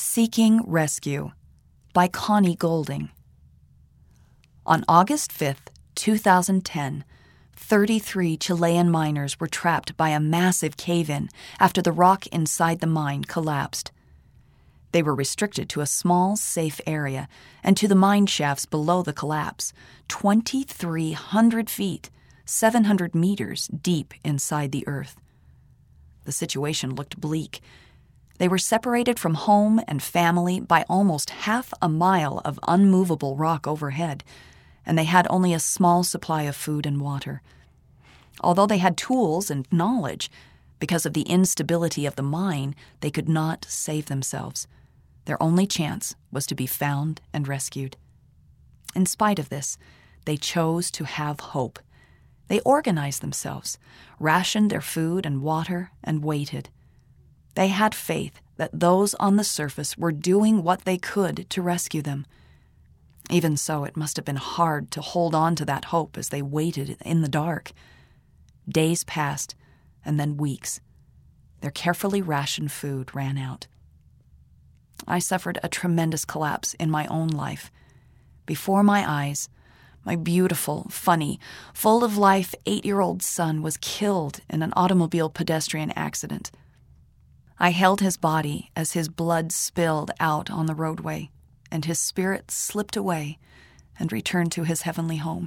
Seeking Rescue by Connie Golding. On August 5th, 2010, 33 Chilean miners were trapped by a massive cave-in after the rock inside the mine collapsed. They were restricted to a small, safe area and to the mine shafts below the collapse, 2,300 feet, 700 meters deep inside the earth. The situation looked bleak. They were separated from home and family by almost half a mile of unmovable rock overhead, and they had only a small supply of food and water. Although they had tools and knowledge, because of the instability of the mine, they could not save themselves. Their only chance was to be found and rescued. In spite of this, they chose to have hope. They organized themselves, rationed their food and water, and waited. They had faith that those on the surface were doing what they could to rescue them. Even so, it must have been hard to hold on to that hope as they waited in the dark. Days passed, and then weeks. Their carefully rationed food ran out. I suffered a tremendous collapse in my own life. Before my eyes, my beautiful, funny, full of life 8-year-old son was killed in an automobile pedestrian accident. I held his body as his blood spilled out on the roadway, and his spirit slipped away and returned to his heavenly home.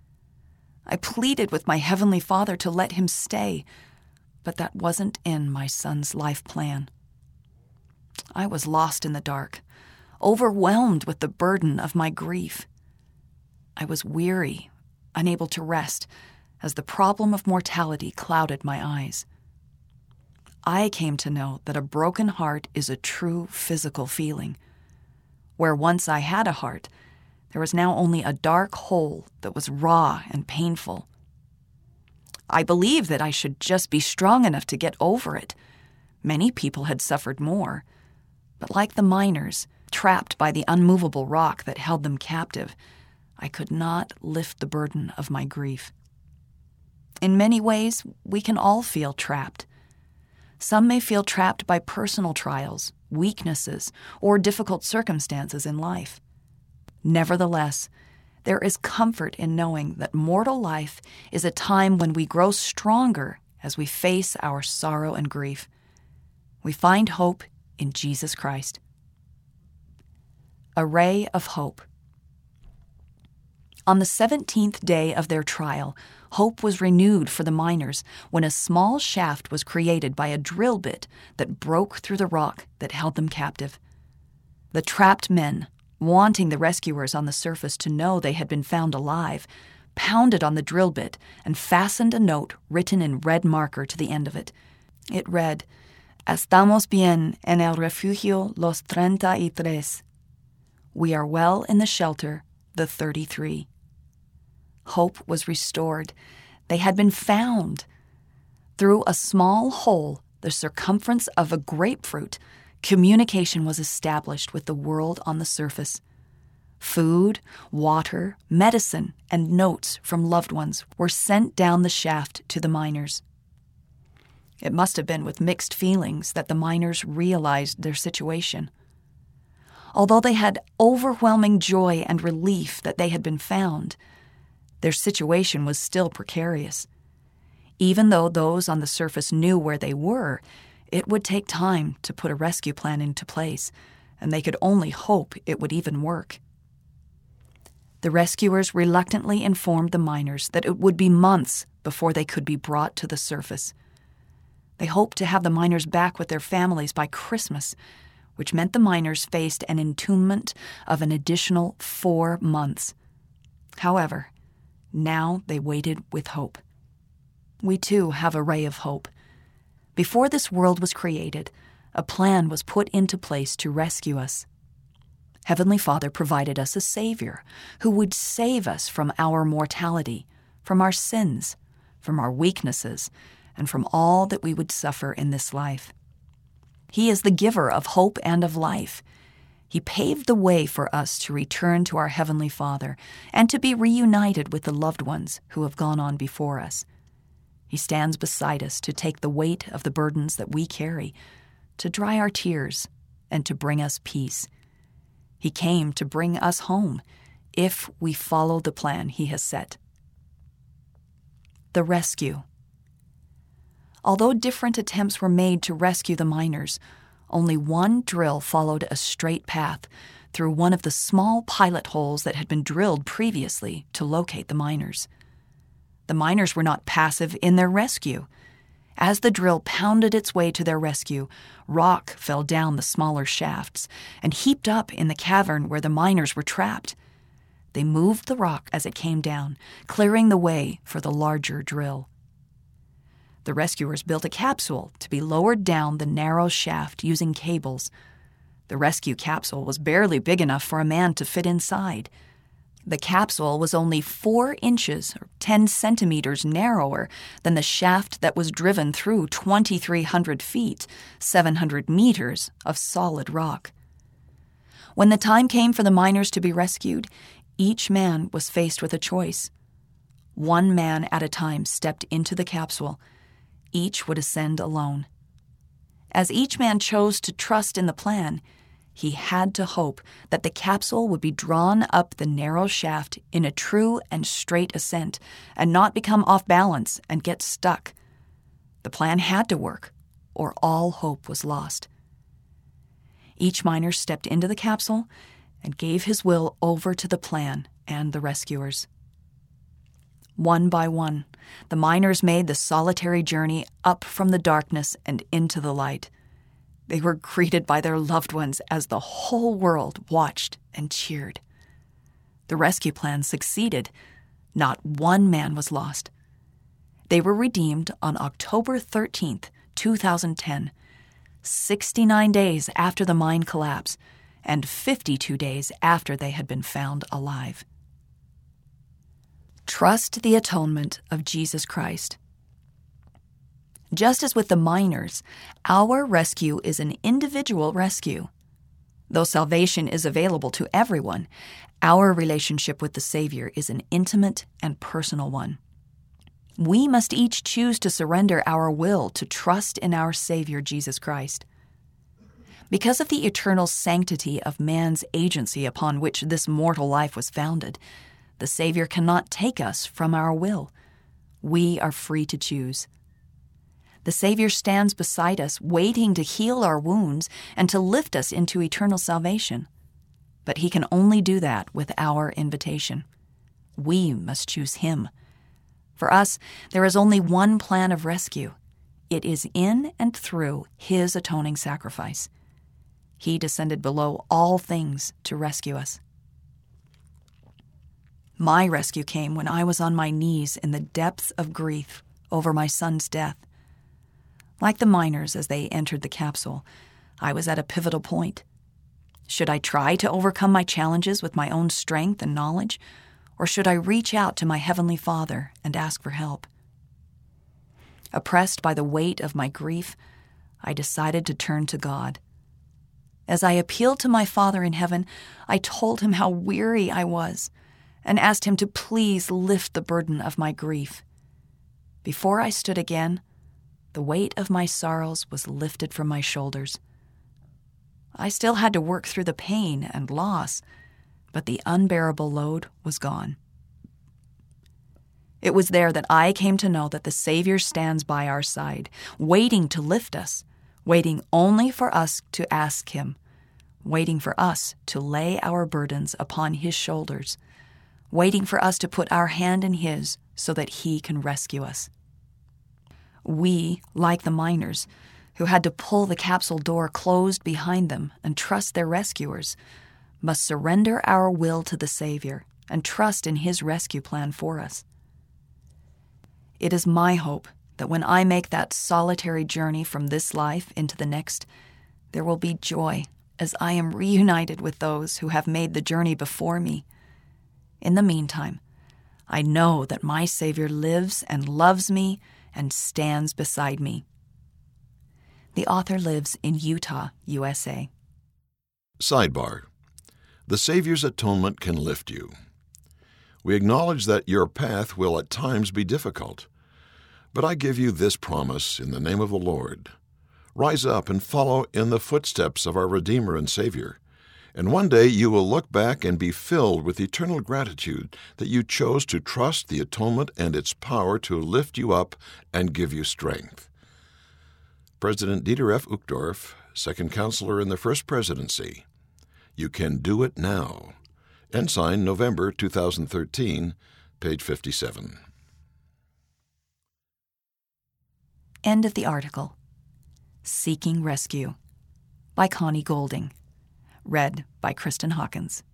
I pleaded with my Heavenly Father to let him stay, but that wasn't in my son's life plan. I was lost in the dark, overwhelmed with the burden of my grief. I was weary, unable to rest, as the problem of mortality clouded my eyes. I came to know that a broken heart is a true physical feeling. Where once I had a heart, there was now only a dark hole that was raw and painful. I believed that I should just be strong enough to get over it. Many people had suffered more, but like the miners, trapped by the unmovable rock that held them captive, I could not lift the burden of my grief. In many ways, we can all feel trapped. Some may feel trapped by personal trials, weaknesses, or difficult circumstances in life. Nevertheless, there is comfort in knowing that mortal life is a time when we grow stronger as we face our sorrow and grief. We find hope in Jesus Christ. A ray of hope. On the 17th day of their trial, hope was renewed for the miners when a small shaft was created by a drill bit that broke through the rock that held them captive. The trapped men, wanting the rescuers on the surface to know they had been found alive, pounded on the drill bit and fastened a note written in red marker to the end of it. It read, "Estamos bien en el refugio los 33. We are well in the shelter, the 33. Hope was restored. They had been found. Through a small hole, the circumference of a grapefruit, communication was established with the world on the surface. Food, water, medicine, and notes from loved ones were sent down the shaft to the miners. It must have been with mixed feelings that the miners realized their situation. Although they had overwhelming joy and relief that they had been found, their situation was still precarious. Even though those on the surface knew where they were, it would take time to put a rescue plan into place, and they could only hope it would even work. The rescuers reluctantly informed the miners that it would be months before they could be brought to the surface. They hoped to have the miners back with their families by Christmas, which meant the miners faced an entombment of an additional 4 months. However, now they waited with hope. We too have a ray of hope. Before this world was created, a plan was put into place to rescue us. Heavenly Father provided us a Savior who would save us from our mortality, from our sins, from our weaknesses, and from all that we would suffer in this life. He is the giver of hope and of life. He paved the way for us to return to our Heavenly Father and to be reunited with the loved ones who have gone on before us. He stands beside us to take the weight of the burdens that we carry, to dry our tears, and to bring us peace. He came to bring us home if we follow the plan he has set. The rescue. Although different attempts were made to rescue the miners, only one drill followed a straight path through one of the small pilot holes that had been drilled previously to locate the miners. The miners were not passive in their rescue. As the drill pounded its way to their rescue, rock fell down the smaller shafts and heaped up in the cavern where the miners were trapped. They moved the rock as it came down, clearing the way for the larger drill. The rescuers built a capsule to be lowered down the narrow shaft using cables. The rescue capsule was barely big enough for a man to fit inside. The capsule was only 4 inches or 10 centimeters narrower than the shaft that was driven through 2,300 feet, 700 meters of solid rock. When the time came for the miners to be rescued, each man was faced with a choice. One man at a time stepped into the capsule. Each would ascend alone. As each man chose to trust in the plan, he had to hope that the capsule would be drawn up the narrow shaft in a true and straight ascent and not become off balance and get stuck. The plan had to work, or all hope was lost. Each miner stepped into the capsule and gave his will over to the plan and the rescuers. One by one, the miners made the solitary journey up from the darkness and into the light. They were greeted by their loved ones as the whole world watched and cheered. The rescue plan succeeded. Not one man was lost. They were redeemed on October 13th, 2010, 69 days after the mine collapse, and 52 days after they had been found alive. Trust the atonement of Jesus Christ. Just as with the miners, our rescue is an individual rescue. Though salvation is available to everyone, our relationship with the Savior is an intimate and personal one. We must each choose to surrender our will to trust in our Savior, Jesus Christ. Because of the eternal sanctity of man's agency upon which this mortal life was founded, the Savior cannot take us from our will. We are free to choose. The Savior stands beside us, waiting to heal our wounds and to lift us into eternal salvation. But he can only do that with our invitation. We must choose him. For us, there is only one plan of rescue. It is in and through his atoning sacrifice. He descended below all things to rescue us. My rescue came when I was on my knees in the depths of grief over my son's death. Like the miners as they entered the capsule, I was at a pivotal point. Should I try to overcome my challenges with my own strength and knowledge, or should I reach out to my Heavenly Father and ask for help? Oppressed by the weight of my grief, I decided to turn to God. As I appealed to my Father in heaven, I told him how weary I was and asked him to please lift the burden of my grief. Before I stood again, the weight of my sorrows was lifted from my shoulders. I still had to work through the pain and loss, but the unbearable load was gone. It was there that I came to know that the Savior stands by our side, waiting to lift us, waiting only for us to ask him, waiting for us to lay our burdens upon his shoulders, waiting for us to put our hand in his so that he can rescue us. We, like the miners, who had to pull the capsule door closed behind them and trust their rescuers, must surrender our will to the Savior and trust in his rescue plan for us. It is my hope that when I make that solitary journey from this life into the next, there will be joy as I am reunited with those who have made the journey before me. In the meantime, I know that my Savior lives and loves me and stands beside me. The author lives in Utah, USA. Sidebar. The Savior's atonement can lift you. We acknowledge that your path will at times be difficult, but I give you this promise in the name of the Lord. Rise up and follow in the footsteps of our Redeemer and Savior. And one day you will look back and be filled with eternal gratitude that you chose to trust the atonement and its power to lift you up and give you strength. President Dieter F. Uchtdorf, Second Counselor in the First Presidency. You can do it now. Ensign, November 2013, page 57. End of the article. Seeking Rescue by Connie Golding. Read by Kristen Hawkins.